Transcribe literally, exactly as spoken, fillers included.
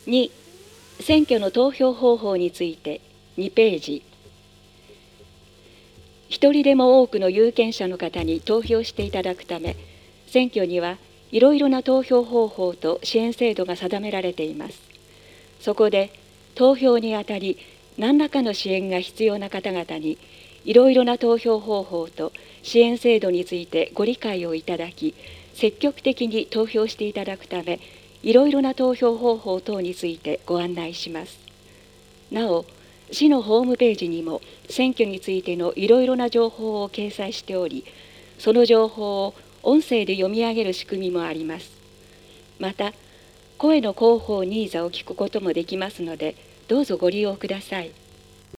に、選挙の投票方法についてにページ。一人でも多くの有権者の方に投票していただくため、選挙にはいろいろな投票方法と支援制度が定められています。そこで投票にあたり何らかの支援が必要な方々にいろいろな投票方法と支援制度についてご理解をいただき、積極的に投票していただくため、いろいろな投票方法等についてご案内します。なお、市のホームページにも選挙についてのいろいろな情報を掲載しており、その情報を音声で読み上げる仕組みもあります。また、声の広報ニーズを聞くこともできますので、どうぞご利用ください。